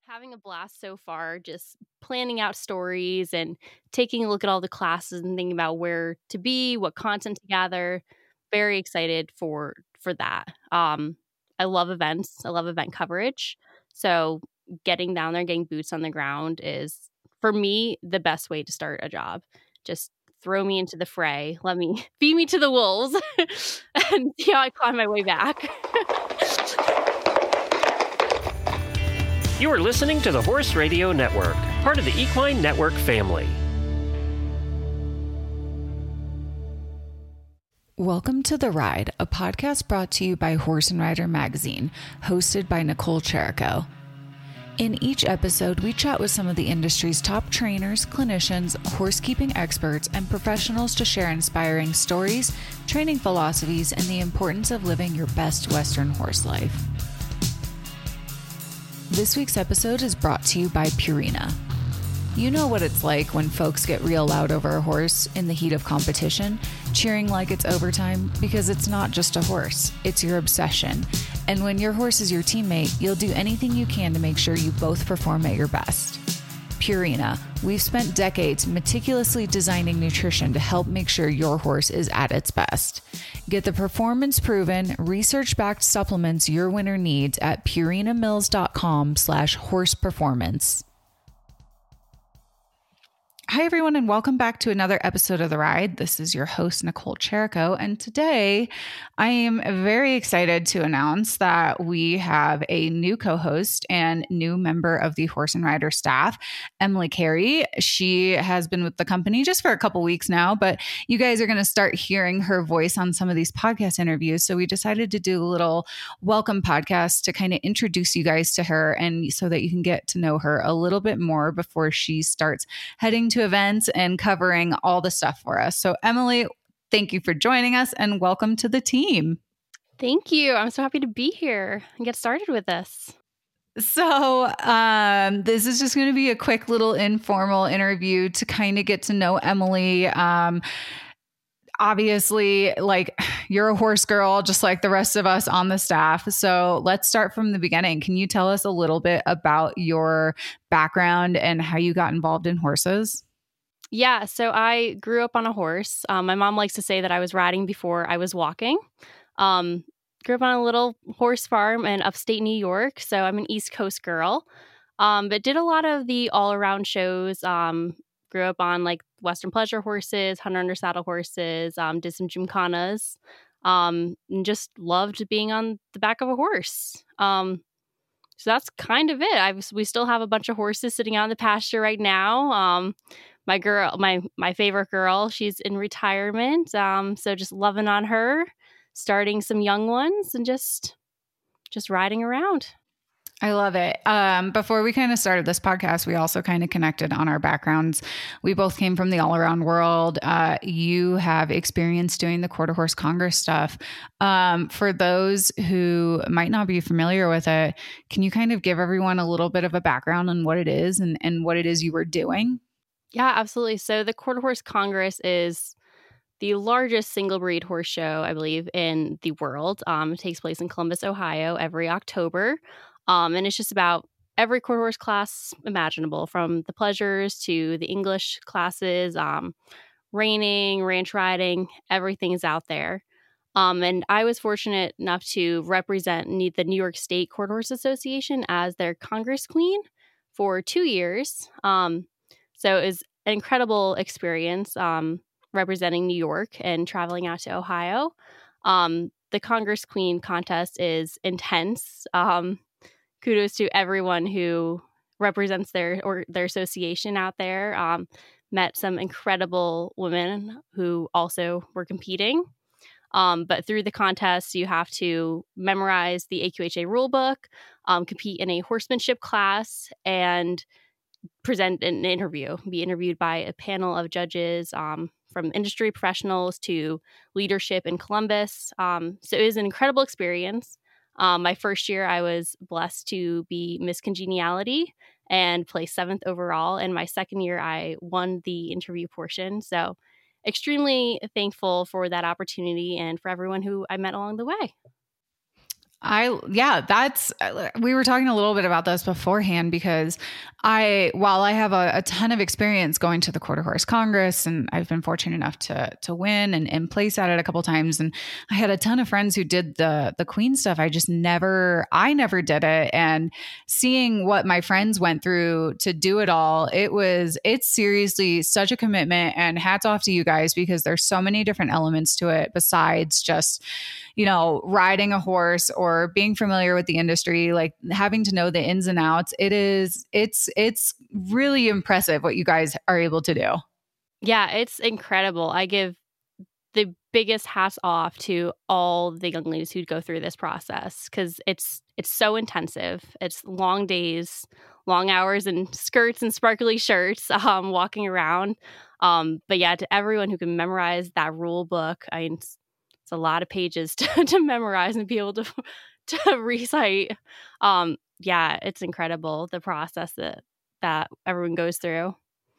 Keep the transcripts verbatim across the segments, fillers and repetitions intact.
Having a blast so far, just planning out stories and taking a look at all the classes and thinking about where to be, what content to gather. Very excited for for that. Um, I love events. I love event coverage. So getting down there, getting boots on the ground is, for me, the best way to start a job. Just throw me into the fray. Let me feed me to the wolves and see how I climb my way back. You are listening to the Horse Radio Network, part of the Equine Network family. Welcome to The Ride, a podcast brought to you by Horse and Rider Magazine, hosted by Nicole Cherico. In each episode, we chat with some of the industry's top trainers, clinicians, horsekeeping experts, and professionals to share inspiring stories, training philosophies, and the importance of living your best Western horse life. This week's episode is brought to you by Purina. You know what it's like when folks get real loud over a horse in the heat of competition, cheering like it's overtime, because it's not just a horse, it's your obsession. And when your horse is your teammate, you'll do anything you can to make sure you both perform at your best. Purina, we've spent decades meticulously designing nutrition to help make sure your horse is at its best. Get the performance-proven, research-backed supplements your winner needs at purinamills.com slash horse performance. Hi, everyone, and welcome back to another episode of The Ride. This is your host, Nicole Cherico, and today I am very excited to announce that we have a new co-host and new member of the Horse and Rider staff, Emily Carey. She has been with the company just for a couple weeks now, but you guys are going to start hearing her voice on some of these podcast interviews, so we decided to do a little welcome podcast to kind of introduce you guys to her and so that you can get to know her a little bit more before she starts heading to events and covering all the stuff for us. So Emily, thank you for joining us and welcome to the team. Thank you. I'm so happy to be here and get started with this. So um, this is just going to be a quick little informal interview to kind of get to know Emily. Um, obviously, like, you're a horse girl, just like the rest of us on the staff. So let's start from the beginning. Can you tell us a little bit about your background and how you got involved in horses? Yeah, so I grew up on a horse. Um, my mom likes to say that I was riding before I was walking. Um, grew up on a little horse farm in upstate New York, so I'm an East Coast girl. Um, but did a lot of the all-around shows. Um, grew up on like Western pleasure horses, hunter under saddle horses. Um, did some gymkhanas, um, and just loved being on the back of a horse. Um, so that's kind of it. I was, we still have a bunch of horses sitting out in the pasture right now. Um, My girl, my my favorite girl, she's in retirement. Um, so just loving on her, starting some young ones, and just just riding around. I love it. Um, before we kind of started this podcast, we also kind of connected on our backgrounds. We both came from the all-around world. Uh, you have experience doing the Quarter Horse Congress stuff. Um, for those who might not be familiar with it, can you kind of give everyone a little bit of a background on what it is and, and what it is you were doing? Yeah, absolutely. So the Quarter Horse Congress is the largest single breed horse show, I believe, in the world. Um, it takes place in Columbus, Ohio, every October. Um, and it's just about every quarter horse class imaginable, from the pleasures to the English classes, um, reining, ranch riding, everything is out there. Um, and I was fortunate enough to represent the New York State Quarter Horse Association as their Congress Queen for two years. Um, So it was an incredible experience um, representing New York and traveling out to Ohio. Um, the Congress Queen contest is intense. Um, kudos to everyone who represents their or their association out there. Um, met some incredible women who also were competing. Um, but through the contest, you have to memorize the A Q H A rulebook, um, compete in a horsemanship class, and present an interview, be interviewed by a panel of judges um, from industry professionals to leadership in Columbus. Um, so it was an incredible experience. Um, my first year, I was blessed to be Miss Congeniality and place seventh overall. And my second year, I won the interview portion. So extremely thankful for that opportunity and for everyone who I met along the way. I, yeah, that's, we were talking a little bit about this beforehand because I, while I have a, a ton of experience going to the Quarter Horse Congress and I've been fortunate enough to, to win and, and place at it a couple times. And I had a ton of friends who did the, the Queen stuff. I just never, I never did it. And seeing what my friends went through to do it all, it was, it's seriously such a commitment, and hats off to you guys because there's so many different elements to it besides just, you know, riding a horse or being familiar with the industry, like having to know the ins and outs. It is, it's, it's really impressive what you guys are able to do. Yeah, it's incredible. I give the biggest hats off to all the young ladies who go through this process because it's, it's so intensive. It's long days, long hours in skirts and sparkly shirts, um, walking around. Um, but yeah, to everyone who can memorize that rule book, I mean, it's, it's a lot of pages to, to memorize and be able to to recite. Um, yeah, it's incredible, the process that that everyone goes through.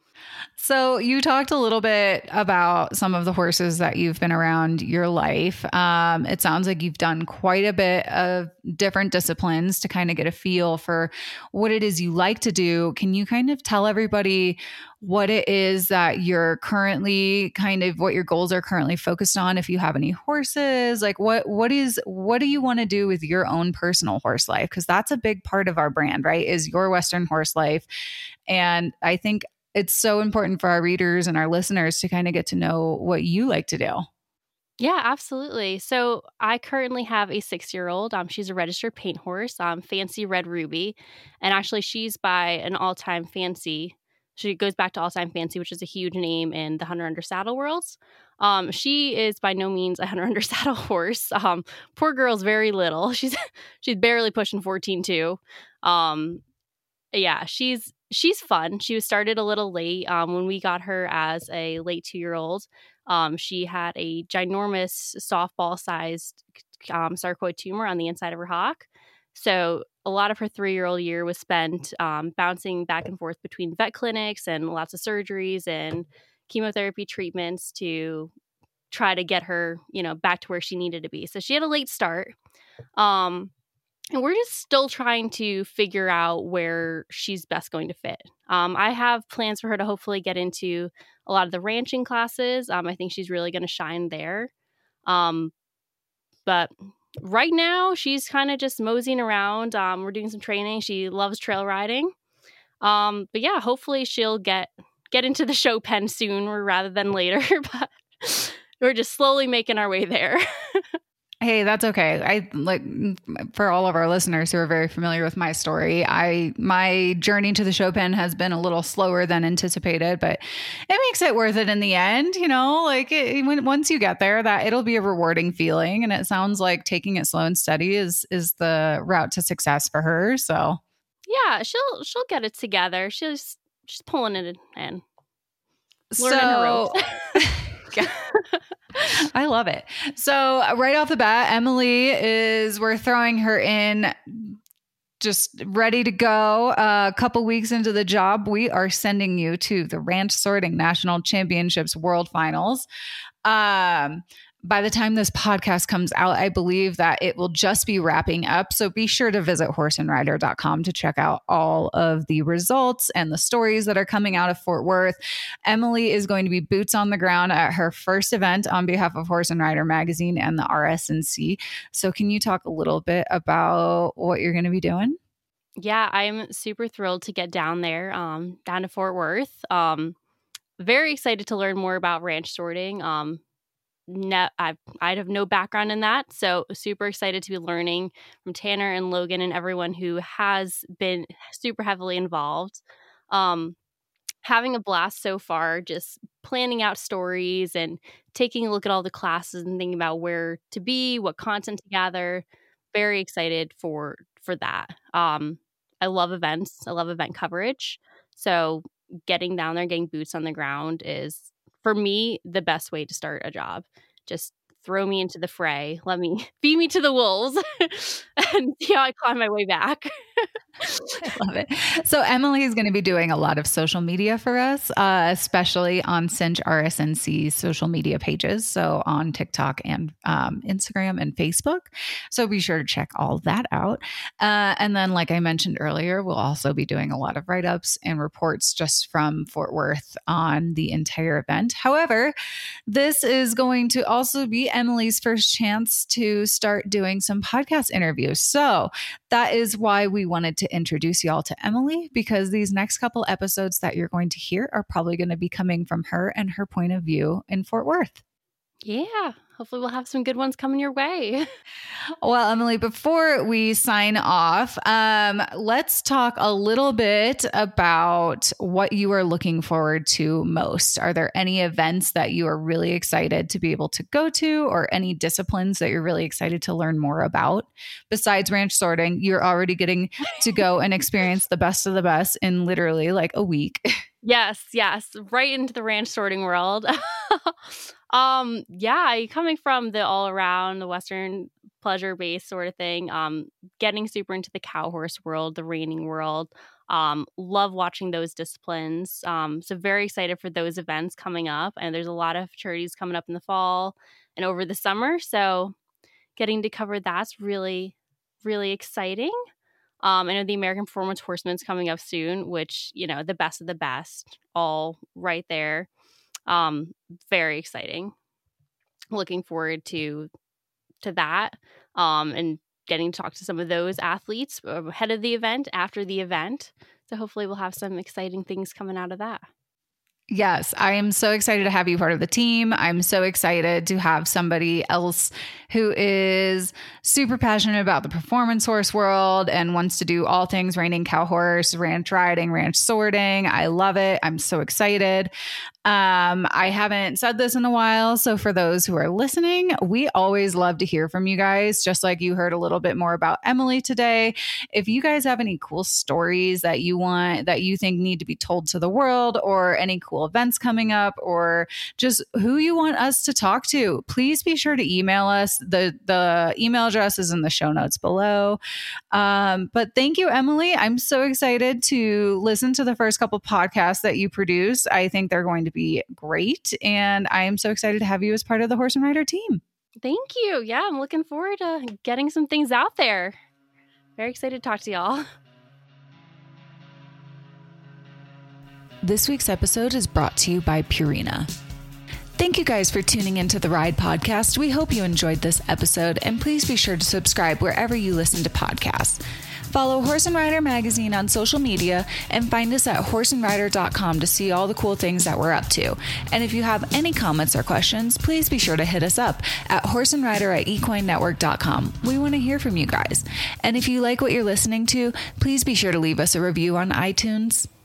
So you talked a little bit about some of the horses that you've been around your life. Um, it sounds like you've done quite a bit of different disciplines to kind of get a feel for what it is you like to do. Can you kind of tell everybody what it is that you're currently kind of what your goals are currently focused on? If you have any horses, like what, what is, what do you want to do with your own personal horse life? Because that's a big part of our brand, right? Is your Western horse life. And I think it's so important for our readers and our listeners to kind of get to know what you like to do. Yeah, absolutely. So I currently have a six-year-old. Um, she's a registered paint horse, um, Fancy Red Ruby. And actually, she's by an all-time fancy. She goes back to all-time fancy, which is a huge name in the Hunter Under Saddle worlds. Um, she is by no means a Hunter Under Saddle horse. Um, poor girl's very little. She's she's barely pushing fourteen too. Um, yeah, she's she's fun. She was started a little late. Um, when we got her as a late two-year-old, um, she had a ginormous softball-sized um, sarcoid tumor on the inside of her hock. So a lot of her three-year-old year was spent um, bouncing back and forth between vet clinics and lots of surgeries and chemotherapy treatments to try to get her, you know, back to where she needed to be. So she had a late start. Um, And we're just still trying to figure out where she's best going to fit. Um, I have plans for her to hopefully get into a lot of the ranching classes. Um, I think she's really going to shine there. Um, but right now, she's kind of just moseying around. Um, we're doing some training. She loves trail riding. Um, but yeah, hopefully she'll get get into the show pen soon rather than later. But we're just slowly making our way there. Hey, that's okay. I like for all of our listeners who are very familiar with my story, I my journey to the show pen has been a little slower than anticipated, but it makes it worth it in the end, you know, like it, when once you get there, that it'll be a rewarding feeling, and it sounds like taking it slow and steady is is the route to success for her. So, yeah, she'll she'll get it together. She's she's pulling it in. Learning so, her ropes. I love it. So right off the bat, Emily is, we're throwing her in just ready to go. Uh, a couple weeks into the job, we are sending you to the Ranch Sorting National Championships World Finals. Um, by the time this podcast comes out, I believe that it will just be wrapping up. So be sure to visit horse and rider dot com to check out all of the results and the stories that are coming out of Fort Worth. Emily is going to be boots on the ground at her first event on behalf of Horse and Rider Magazine and the R S N C. So can you talk a little bit about what you're going to be doing? Yeah, I'm super thrilled to get down there, um, down to Fort Worth. Um, very excited to learn more about ranch sorting. Um, No, I I have no background in that, so super excited to be learning from Tanner and Logan and everyone who has been super heavily involved. Um, having a blast so far, just planning out stories and taking a look at all the classes and thinking about where to be, what content to gather. Very excited for for that. Um, I love events. I love event coverage. So getting down there, getting boots on the ground is, for me, the best way to start a job. Just throw me into the fray. Let me feed me to the wolves and see how I climb my way back. I love it. So Emily is going to be doing a lot of social media for us, uh, especially on Cinch R S N C's social media pages. So on TikTok and um, Instagram and Facebook. So be sure to check all that out. Uh, and then, like I mentioned earlier, we'll also be doing a lot of write-ups and reports just from Fort Worth on the entire event. However, this is going to also be Emily's first chance to start doing some podcast interviews. So that is why we wanted to introduce y'all to Emily, because these next couple episodes that you're going to hear are probably going to be coming from her and her point of view in Fort Worth. Yeah. Hopefully we'll have some good ones coming your way. Well, Emily, before we sign off, um, let's talk a little bit about what you are looking forward to most. Are there any events that you are really excited to be able to go to, or any disciplines that you're really excited to learn more about? Besides ranch sorting, you're already getting to go and experience the best of the best in literally like a week. Yes, yes. Right into the ranch sorting world. um, yeah, coming from the all around, the Western pleasure based sort of thing, um, getting super into the cow horse world, the reining world. Um, love watching those disciplines. Um, so very excited for those events coming up. And there's a lot of charities coming up in the fall and over the summer. So getting to cover that's really, really exciting. Um, I know the American Performance Horseman's coming up soon, which, you know, the best of the best, all right there. Um, very exciting. Looking forward to to that um, and getting to talk to some of those athletes ahead of the event, after the event. So hopefully we'll have some exciting things coming out of that. Yes, I am so excited to have you part of the team. I'm so excited to have somebody else who is super passionate about the performance horse world and wants to do all things reining, cow horse, ranch riding, ranch sorting. I love it. I'm so excited. Um, I haven't said this in a while. So for those who are listening, we always love to hear from you guys, just like you heard a little bit more about Emily today. If you guys have any cool stories that you want, that you think need to be told to the world, or any cool events coming up, or just who you want us to talk to, please be sure to email us. The, the email address is in the show notes below. Um, but thank you, Emily. I'm so excited to listen to the first couple podcasts that you produce. I think they're going to be great. And I am so excited to have you as part of the Horse and Rider team. Thank you. Yeah, I'm looking forward to getting some things out there. Very excited to talk to y'all. This week's episode is brought to you by Purina. Thank you guys for tuning into the Ride Podcast. We hope you enjoyed this episode, and please be sure to subscribe wherever you listen to podcasts. Follow Horse and Rider Magazine on social media and find us at horse and rider dot com to see all the cool things that we're up to. And if you have any comments or questions, please be sure to hit us up at horse and rider at equine network dot com. We want to hear from you guys. And if you like what you're listening to, please be sure to leave us a review on iTunes.